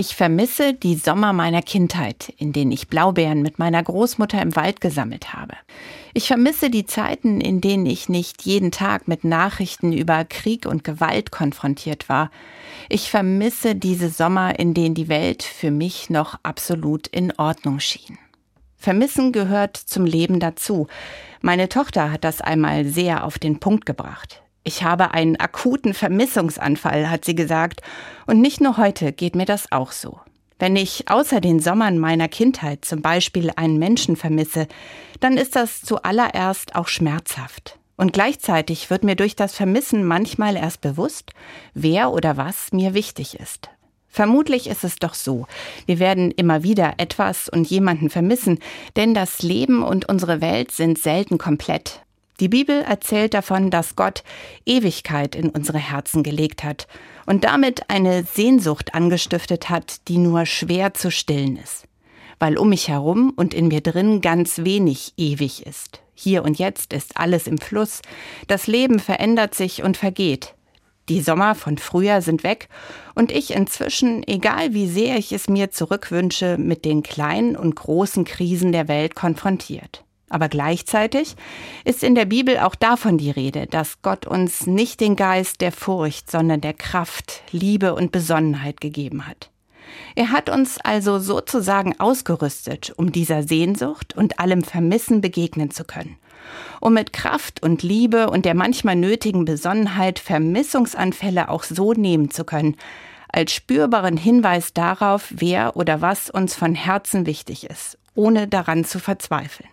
Ich vermisse die Sommer meiner Kindheit, in denen ich Blaubeeren mit meiner Großmutter im Wald gesammelt habe. Ich vermisse die Zeiten, in denen ich nicht jeden Tag mit Nachrichten über Krieg und Gewalt konfrontiert war. Ich vermisse diese Sommer, in denen die Welt für mich noch absolut in Ordnung schien. Vermissen gehört zum Leben dazu. Meine Tochter hat das einmal sehr auf den Punkt gebracht. Ich habe einen akuten Vermissungsanfall, hat sie gesagt. Und nicht nur heute geht mir das auch so. Wenn ich außer den Sommern meiner Kindheit zum Beispiel einen Menschen vermisse, dann ist das zuallererst auch schmerzhaft. Und gleichzeitig wird mir durch das Vermissen manchmal erst bewusst, wer oder was mir wichtig ist. Vermutlich ist es doch so, wir werden immer wieder etwas und jemanden vermissen, denn das Leben und unsere Welt sind selten komplett. Die Bibel erzählt davon, dass Gott Ewigkeit in unsere Herzen gelegt hat und damit eine Sehnsucht angestiftet hat, die nur schwer zu stillen ist. Weil um mich herum und in mir drin ganz wenig ewig ist. Hier und jetzt ist alles im Fluss. Das Leben verändert sich und vergeht. Die Sommer von früher sind weg und ich inzwischen, egal wie sehr ich es mir zurückwünsche, mit den kleinen und großen Krisen der Welt konfrontiert. Aber gleichzeitig ist in der Bibel auch davon die Rede, dass Gott uns nicht den Geist der Furcht, sondern der Kraft, Liebe und Besonnenheit gegeben hat. Er hat uns also sozusagen ausgerüstet, um dieser Sehnsucht und allem Vermissen begegnen zu können. Um mit Kraft und Liebe und der manchmal nötigen Besonnenheit Vermissungsanfälle auch so nehmen zu können, als spürbaren Hinweis darauf, wer oder was uns von Herzen wichtig ist, ohne daran zu verzweifeln.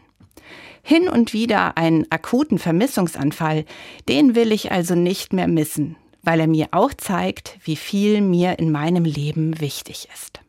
Hin und wieder einen akuten Vermissungsanfall, den will ich also nicht mehr missen, weil er mir auch zeigt, wie viel mir in meinem Leben wichtig ist.